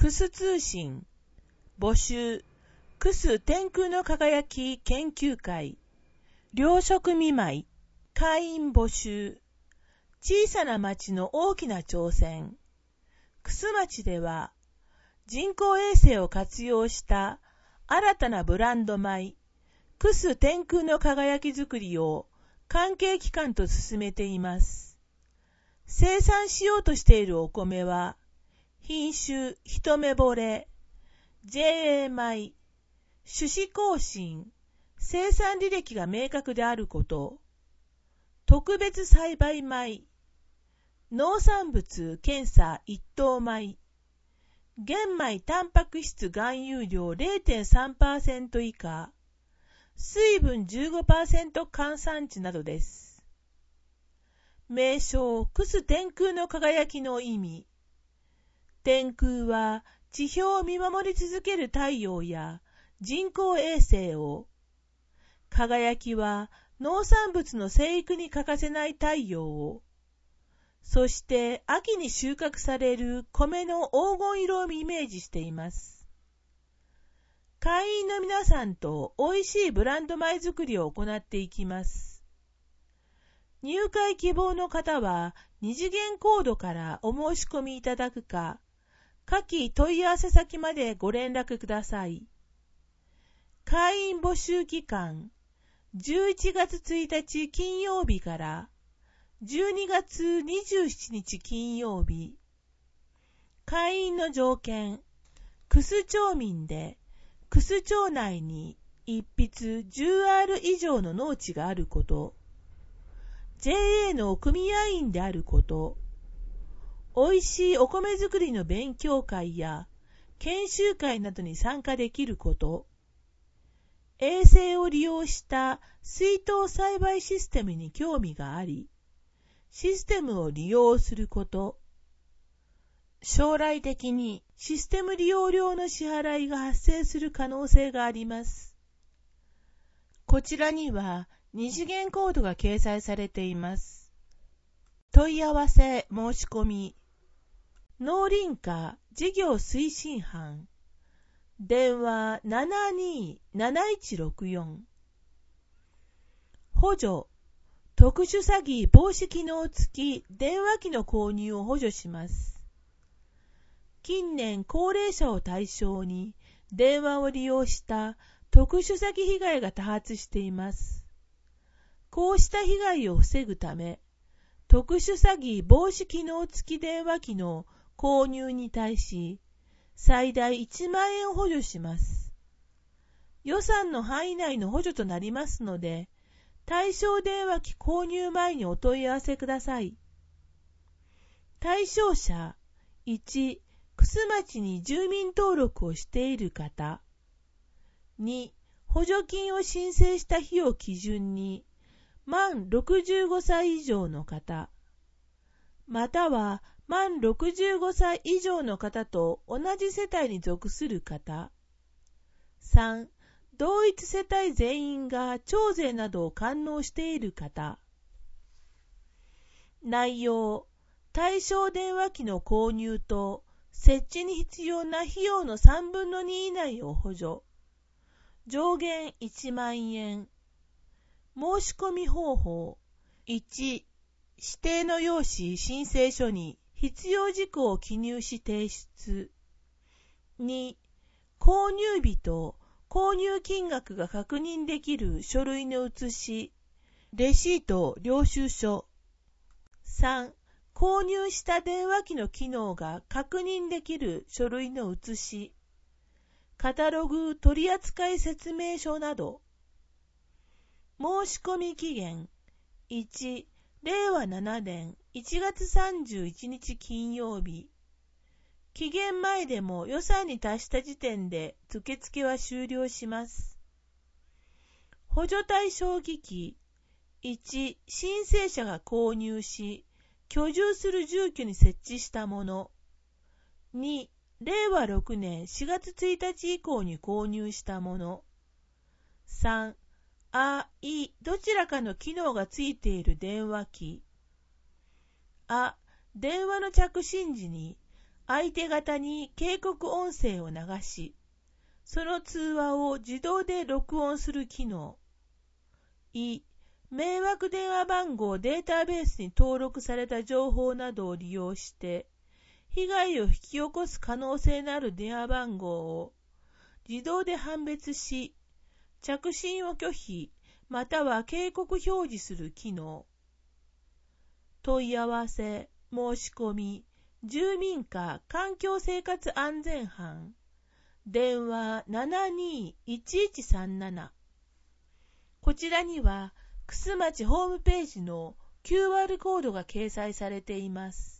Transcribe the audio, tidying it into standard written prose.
クス通信募集クス天空の輝き研究会糧食見舞い会員募集小さな町の大きな挑戦クス町では人工衛星を活用した新たなブランド米クス天空の輝き作りを関係機関と進めています。生産しようとしているお米は品種一目惚れ、JA 米、種子更新、生産履歴が明確であること、特別栽培米、農産物検査一等米、玄米タンパク質含有量 0.3% 以下、水分 15% 換算値などです。名称、クス天空の輝きの意味。天空は地表を見守り続ける太陽や人工衛星を、輝きは農産物の生育に欠かせない太陽を、そして秋に収穫される米の黄金色をイメージしています。会員の皆さんと美味しいブランド米作りを行っていきます。入会希望の方は二次元コードからお申し込みいただくか、下記問い合わせ先までご連絡ください。会員募集期間、11月1日金曜日から12月27日金曜日。会員の条件、クス町民で、クス町内に一筆 10R 以上の農地があること、JA の組合員であること、おいしいお米作りの勉強会や研修会などに参加できること、衛星を利用した水筒栽培システムに興味があり、システムを利用すること、将来的にシステム利用料の支払いが発生する可能性があります。こちらには二次元コードが掲載されています。問い合わせ申し込み農林課事業推進班電話 72-7164 補助特殊詐欺防止機能付き電話機の購入を補助します。近年高齢者を対象に電話を利用した特殊詐欺被害が多発しています。こうした被害を防ぐため、特殊詐欺防止機能付き電話機の購入に対し、最大1万円を補助します。予算の範囲内の補助となりますので、対象電話機購入前にお問い合わせください。対象者、1、クス町に住民登録をしている方。2、補助金を申請した日を基準に、満65歳以上の方。または、満65歳以上の方と同じ世帯に属する方。3、同一世帯全員が徴税などを完納している方。内容、対象電話機の購入と設置に必要な費用の3分の2以内を補助。上限1万円。申し込み方法。1、指定の用紙申請書に必要事項を記入し提出。2、購入日と購入金額が確認できる書類の写し、レシート領収書。3、購入した電話機の機能が確認できる書類の写し、カタログ取扱説明書など。申し込み期限。1、令和7年1月31日金曜日。期限前でも予算に達した時点で受付は終了します。補助対象機器。1、申請者が購入し、居住する住居に設置したもの。2、令和6年4月1日以降に購入したもの。3、どちらかの機能がついている電話機。電話の着信時に相手方に警告音声を流し、その通話を自動で録音する機能。迷惑電話番号データベースに登録された情報などを利用して、被害を引き起こす可能性のある電話番号を自動で判別し、着信を拒否または警告表示する機能。問い合わせ、申し込み、住民課環境生活安全班、電話 721137。こちらには、玖珠町ホームページの QR コードが掲載されています。